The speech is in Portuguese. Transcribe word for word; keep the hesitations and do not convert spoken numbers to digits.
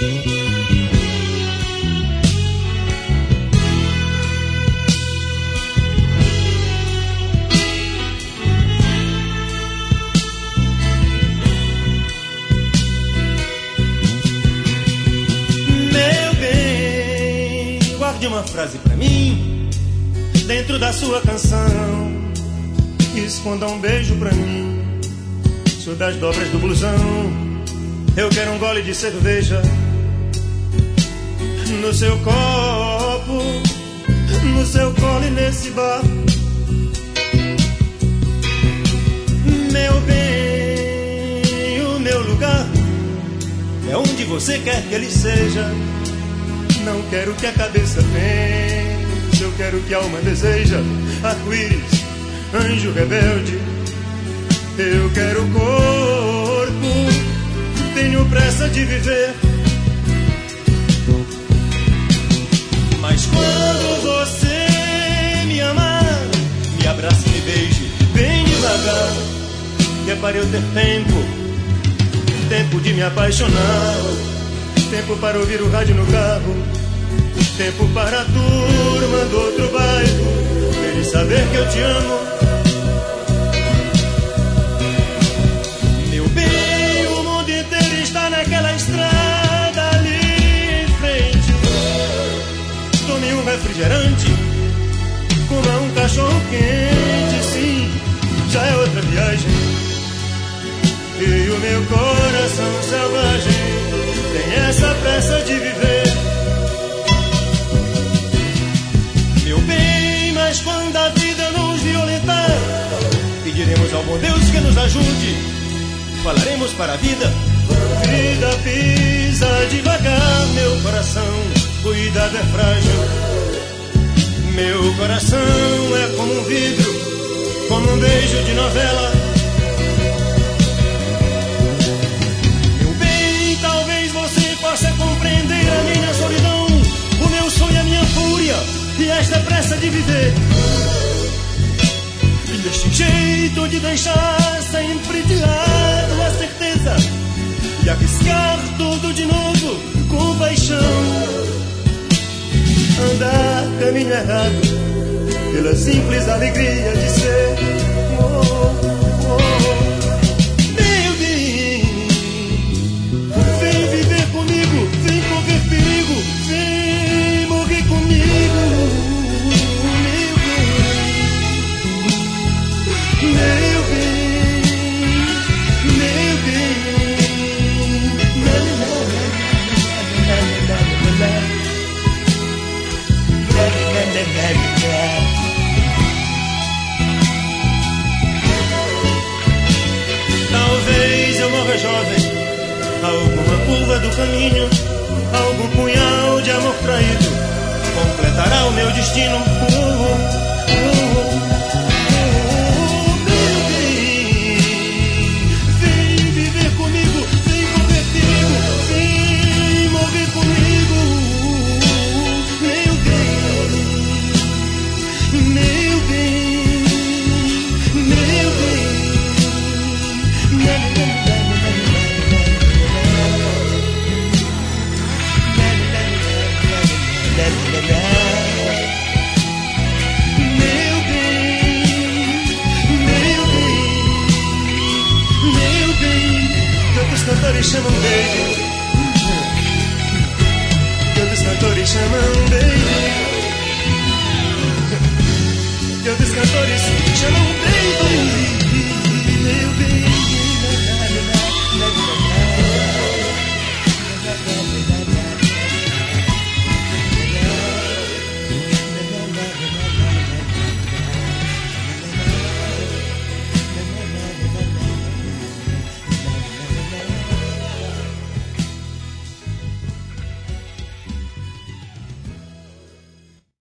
Uma frase pra mim dentro da sua canção, esconda um beijo pra mim sob as dobras do blusão. Eu quero um gole de cerveja no seu copo, no seu colo e nesse bar. Meu bem, o meu lugar é onde você quer que ele seja. Não quero que a cabeça pense, eu quero que a alma deseja. Arco-íris, anjo rebelde, eu quero corpo, tenho pressa de viver. Mas quando você me amar, me abrace e me beije bem devagar, que é para eu ter tempo, tempo de me apaixonar. Tempo para ouvir o rádio no carro, tempo para a turma do outro bairro, eles saber que eu te amo. Meu bem, o mundo inteiro está naquela estrada ali em frente. Tome um refrigerante, coma um cachorro quente, sim, já é outra viagem. E o meu coração selvagem tem essa pressa de viver. Meu bem, mas quando a vida nos violentar, pediremos ao bom Deus que nos ajude. Falaremos para a vida: vida, pisa devagar, meu coração, cuidado, é frágil. Meu coração é como um vidro, como um beijo de novela. Possa compreender a minha solidão, o meu sonho, a minha fúria e esta pressa de viver. E este jeito de deixar sempre de lado a certeza e arriscar tudo de novo com paixão. Andar caminho errado pela simples alegria de ser. Oh, oh, oh. Vem correr perigo, vem morrer comigo, meu bem, meu bem, meu bem. Talvez eu morra jovem, alguma curva do caminho, algum punhal de amor traído completará o meu destino. Uh, uh, uh, uh, meu bem, vem viver comigo, vem correr perigo, vem morrer comigo, meu bem, meu bem, meu bem, meu bem. Os cantores chamam baby, que outros cantores chamam baby, que outros cantores chamam